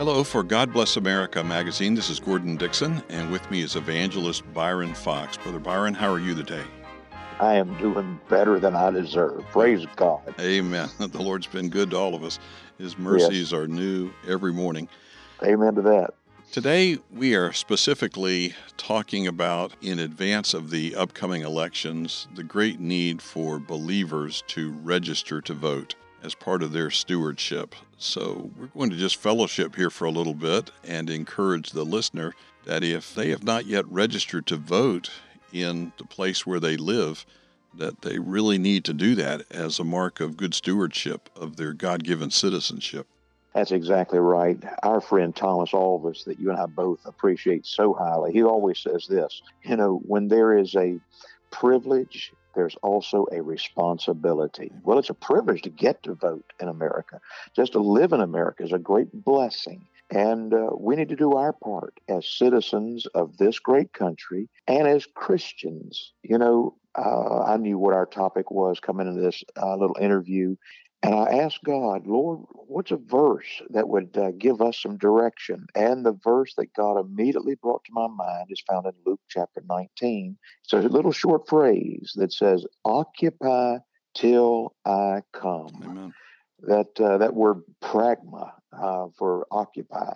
Hello for God Bless America magazine. This is Gordon Dixon, and with me is evangelist Byron Fox. Brother Byron, how are you today? I am doing better than I deserve. Praise God. Amen. The Lord's been good to all of us. His mercies Yes. are new every morning. Amen to that. Today, we are specifically talking about, in advance of the upcoming elections, the great need for believers to register to vote as part of their stewardship. So we're going to just fellowship here for a little bit and encourage the listener that if they have not yet registered to vote in the place where they live, that they really need to do that as a mark of good stewardship of their God-given citizenship. That's exactly right. Our friend Thomas Alvis, that you and I both appreciate so highly, he always says this, when there is a privilege, there's also a responsibility. Well, it's a privilege to get to vote in America. Just to live in America is a great blessing. And we need to do our part as citizens of this great country and as Christians. I knew what our topic was coming into this little interview. And I asked God, Lord, what's a verse that would give us some direction? And the verse that God immediately brought to my mind is found in Luke chapter 19. It's a little short phrase that says, occupy till I come. Amen. That word pragma for occupy.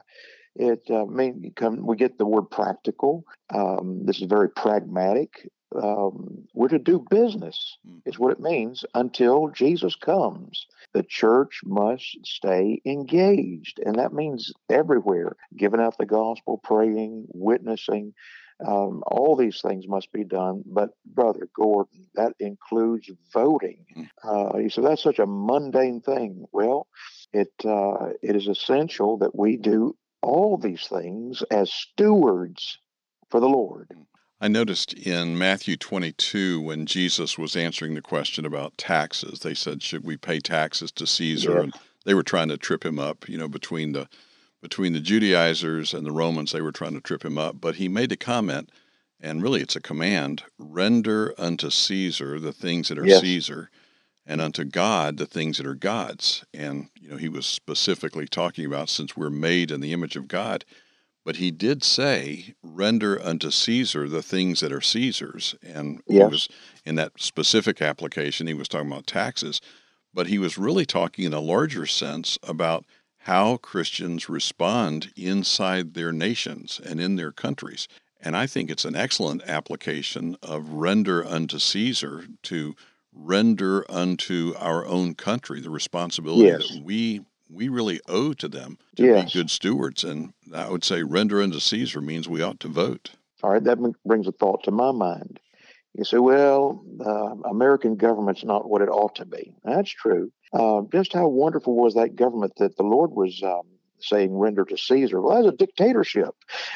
We get the word practical. This is very pragmatic. We're to do business, is what it means, until Jesus comes. The church must stay engaged, and that means everywhere, giving out the gospel, praying, witnessing. All these things must be done. But, Brother Gordon, that includes voting. You said that's such a mundane thing. Well, it is essential that we do all these things as stewards for the Lord. I noticed in Matthew 22, when Jesus was answering the question about taxes, they said, should we pay taxes to Caesar? Yes. And they were trying to trip him up, between the Judaizers and the Romans, they were trying to trip him up. But he made a comment, and really it's a command, render unto Caesar the things that are Yes. Caesar, and unto God the things that are God's. And, he was specifically talking about, since we're made in the image of God, but he did say, render unto Caesar the things that are Caesar's. And Yes. He was, in that specific application, he was talking about taxes, but he was really talking in a larger sense about how Christians respond inside their nations and in their countries. And I think it's an excellent application of render unto Caesar to render unto our own country the responsibility Yes. that we really owe to them to be good stewards. And I would say render unto Caesar means we ought to vote. All right, that brings a thought to my mind. You say, well, American government's not what it ought to be. That's true. Just how wonderful was that government that the Lord was saying render to Caesar? Well, that's a dictatorship.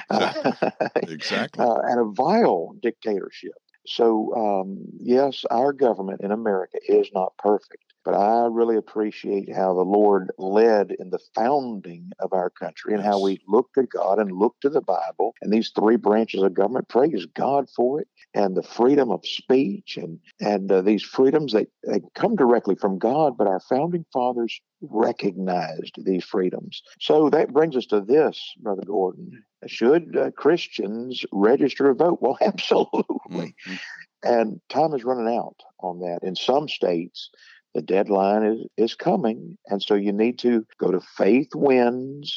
Exactly. And a vile dictatorship. So, yes, our government in America is not perfect. But I really appreciate how the Lord led in the founding of our country and how we look to God and look to the Bible and these three branches of government. Praise God for it. And the freedom of speech and these freedoms, they come directly from God, but our founding fathers recognized these freedoms. So that brings us to this, Brother Gordon. Should Christians register to vote? Well, absolutely. Mm-hmm. And time is running out on that. In some states, the deadline is coming. And so you need to go to faithwins.org,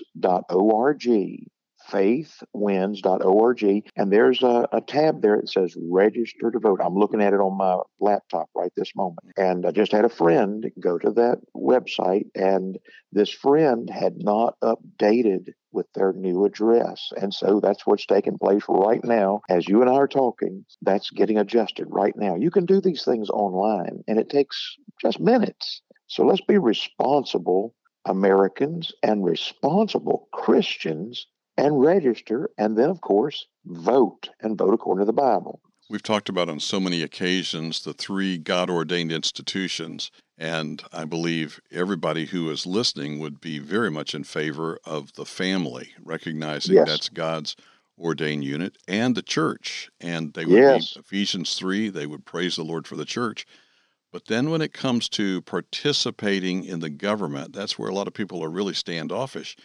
faithwins.org, and there's a tab there that says register to vote. I'm looking at it on my laptop right this moment. And I just had a friend go to that website, and this friend had not updated with their new address. And so that's what's taking place right now. As you and I are talking, that's getting adjusted right now. You can do these things online, and it takes just minutes. So let's be responsible Americans and responsible Christians and register, and then, of course, vote, and vote according to the Bible. We've talked about on so many occasions the three God-ordained institutions, and I believe everybody who is listening would be very much in favor of the family, recognizing that's God's ordained unit, and the church. And they would be Ephesians 3, they would praise the Lord for the church. But then when it comes to participating in the government, that's where a lot of people are really standoffish.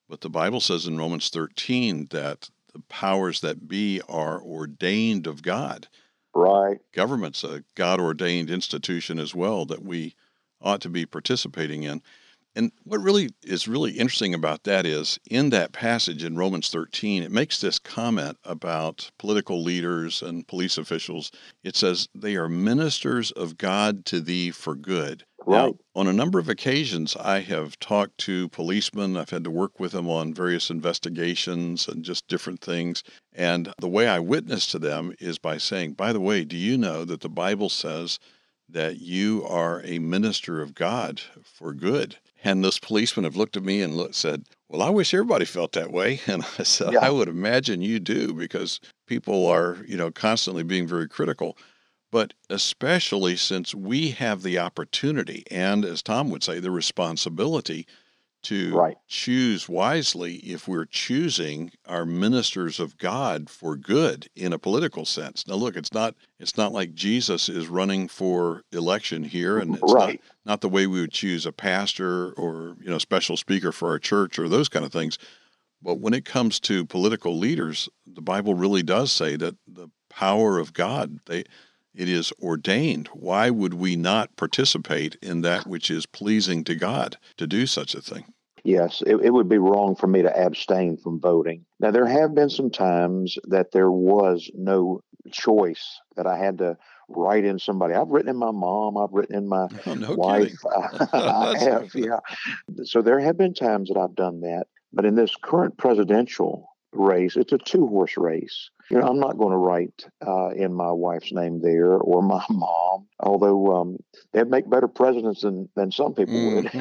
But the Bible says in Romans 13 that the powers that be are ordained of God. Right. Government's a God-ordained institution as well that we ought to be participating in. And what really is really interesting about that is in that passage in Romans 13, it makes this comment about political leaders and police officials. It says, they are ministers of God to thee for good. Right. Now, on a number of occasions, I have talked to policemen. I've had to work with them on various investigations and just different things. And the way I witness to them is by saying, by the way, do you know that the Bible says that you are a minister of God for good? And those policemen have looked at me and said, well, I wish everybody felt that way. And I said, Yeah. I would imagine you do, because people are, constantly being very critical. But especially since we have the opportunity and, as Tom would say, the responsibility to choose wisely if we're choosing our ministers of God for good in a political sense. Now, look, it's not like Jesus is running for election here, and it's not the way we would choose a pastor or, special speaker for our church or those kind of things. But when it comes to political leaders, the Bible really does say that the power of God, it is ordained. Why would we not participate in that which is pleasing to God to do such a thing? Yes, it would be wrong for me to abstain from voting. Now, there have been some times that there was no choice, that I had to write in somebody. I've written in my mom. I've written in my wife. I have, yeah. So there have been times that I've done that. But in this current presidential race, it's a two-horse race. I'm not going to write in my wife's name there or my mom, although they'd make better presidents than some people would.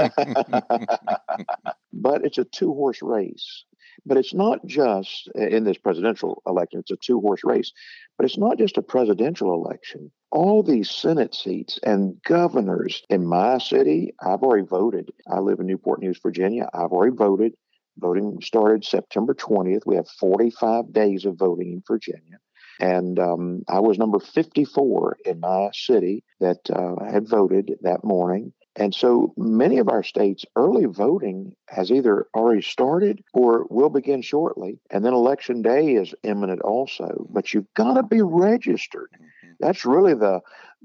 But it's a two-horse race. But it's not just in this presidential election, it's a two-horse race. But it's not just a presidential election. All these Senate seats and governors in my city, I've already voted. I live in Newport News, Virginia. I've already voted. Voting started September 20th. We have 45 days of voting in Virginia. And I was number 54 in my city that had voted that morning. And so many of our states, early voting has either already started or will begin shortly. And then election day is imminent also. But you've got to be registered. That's really the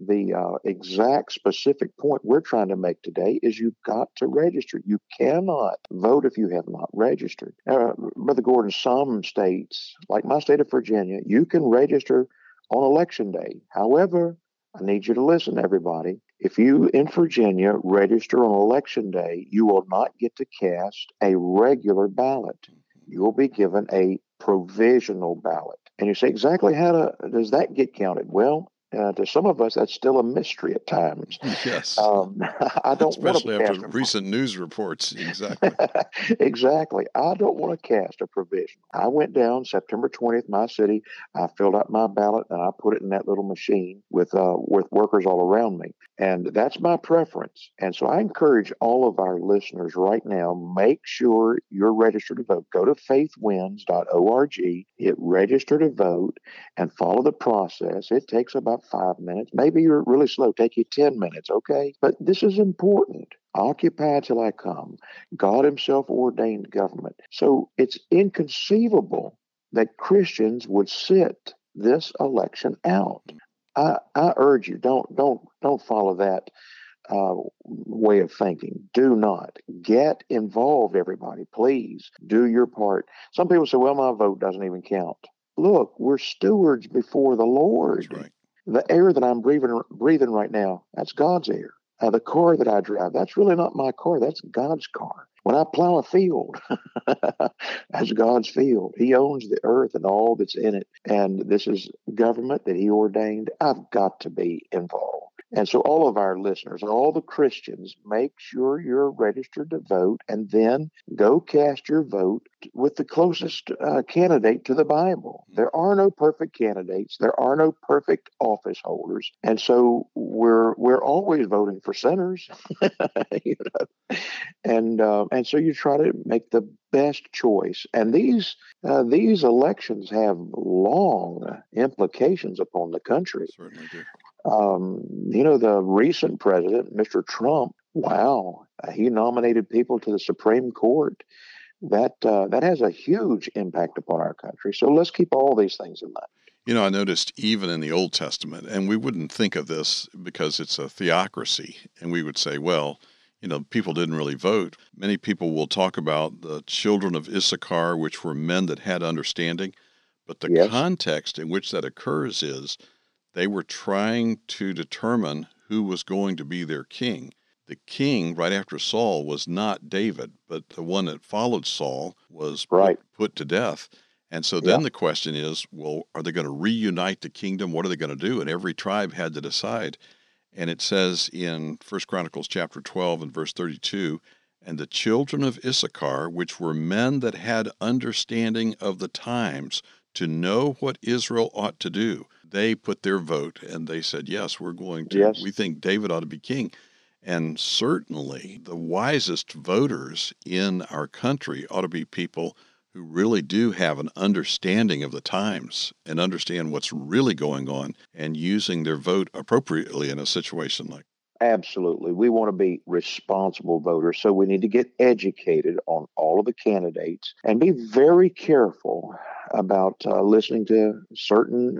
exact specific point we're trying to make today is you've got to register. You cannot vote if you have not registered. Brother Gordon, some states, like my state of Virginia, you can register on election day. However, I need you to listen, everybody. If you in Virginia register on election day, you will not get to cast a regular ballot. You will be given a provisional ballot. And you say, exactly how does that get counted? Well, to some of us, that's still a mystery at times. Yes. I don't especially want to after recent news reports. Exactly. Exactly. I don't want to cast a provisional. I went down September 20th, my city. I filled out my ballot and I put it in that little machine with workers all around me. And that's my preference. And so I encourage all of our listeners right now, make sure you're registered to vote. Go to faithwins.org, hit register to vote, and follow the process. It takes about 5 minutes. Maybe you're really slow. Take you 10 minutes, okay? But this is important. Occupy till I come. God himself ordained government. So it's inconceivable that Christians would sit this election out. I urge you, don't follow that way of thinking. Do not get involved, everybody. Please do your part. Some people say, well, my vote doesn't even count. Look, we're stewards before the Lord. That's right. The air that I'm breathing right now, that's God's air. The car that I drive, that's really not my car. That's God's car. When I plow a field, that's God's field. He owns the earth and all that's in it. And this is government that he ordained. I've got to be involved. And so all of our listeners, all the Christians, make sure you're registered to vote and then go cast your vote with the closest candidate to the Bible. There are no perfect candidates. There are no perfect office holders. And so we're always voting for sinners. And so you try to make the best choice. And these elections have long implications upon the country. Certainly do. The recent president, Mr. Trump, wow, he nominated people to the Supreme Court that has a huge impact upon our country. So let's keep all these things in mind. I noticed even in the Old Testament, and we wouldn't think of this because it's a theocracy, and we would say, well, people didn't really vote. Many people will talk about the children of Issachar, which were men that had understanding, but the Yes. context in which that occurs is they were trying to determine who was going to be their king. The king right after Saul was not David, but the one that followed Saul was Right. put to death. And so then the question is, well, are they going to reunite the kingdom? What are they going to do? And every tribe had to decide. And it says in 1 Chronicles chapter 12 and verse 32, and the children of Issachar, which were men that had understanding of the times to know what Israel ought to do, they put their vote and they said, yes, we think David ought to be king. And certainly the wisest voters in our country ought to be people who really do have an understanding of the times and understand what's really going on and using their vote appropriately in a situation like that. Absolutely. We want to be responsible voters, so we need to get educated on all of the candidates and be very careful about listening to certain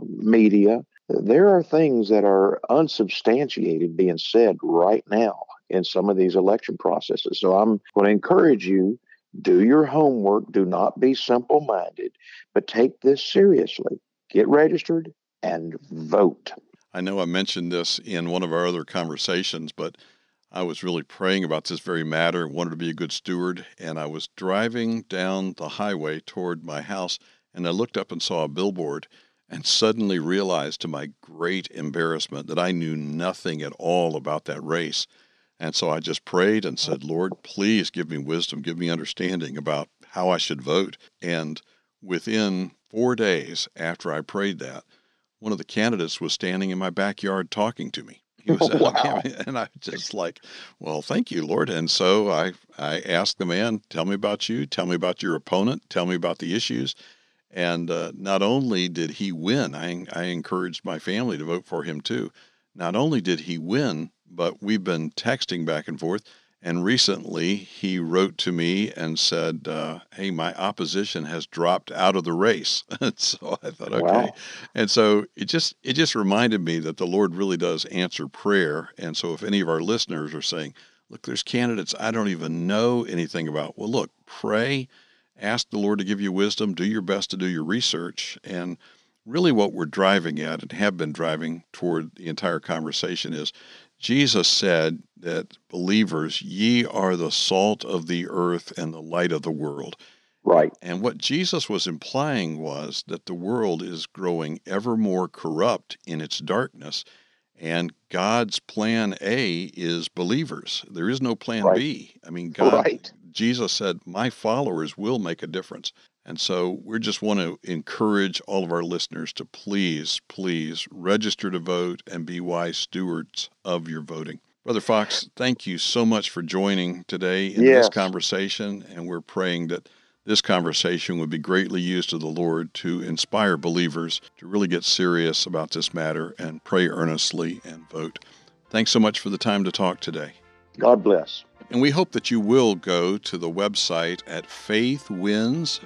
media. There are things that are unsubstantiated being said right now in some of these election processes. So I'm going to encourage you, do your homework, do not be simple-minded, but take this seriously. Get registered and vote. I know I mentioned this in one of our other conversations, but I was really praying about this very matter, wanted to be a good steward, and I was driving down the highway toward my house, and I looked up and saw a billboard and suddenly realized to my great embarrassment that I knew nothing at all about that race. And so I just prayed and said, Lord, please give me wisdom, give me understanding about how I should vote. And within 4 days after I prayed that, one of the candidates was standing in my backyard talking to me. He was Wow. and I just like, well, thank you, Lord. And so I asked the man, tell me about you, tell me about your opponent, tell me about the issues. And not only did he win, I encouraged my family to vote for him too. Not only did he win, but we've been texting back and forth. And recently he wrote to me and said, hey, my opposition has dropped out of the race. And so I thought, okay. Wow. And so it just reminded me that the Lord really does answer prayer. And so if any of our listeners are saying, look, there's candidates I don't even know anything about. Well, look, pray, ask the Lord to give you wisdom, do your best to do your research. And really what we're driving at and have been driving toward the entire conversation is Jesus said that believers, ye are the salt of the earth and the light of the world. Right. And what Jesus was implying was that the world is growing ever more corrupt in its darkness, and God's plan A is believers. There is no plan B. I mean, Jesus said, my followers will make a difference. And so we just want to encourage all of our listeners to please, please register to vote and be wise stewards of your voting. Brother Fox, thank you so much for joining today in this conversation. And we're praying that this conversation would be greatly used of the Lord to inspire believers to really get serious about this matter and pray earnestly and vote. Thanks so much for the time to talk today. God bless. And we hope that you will go to the website at faithwins,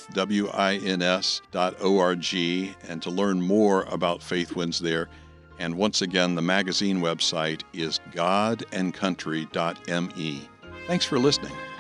faithwins.org, and to learn more about Faith Wins there. And once again, the magazine website is godandcountry.me. Thanks for listening.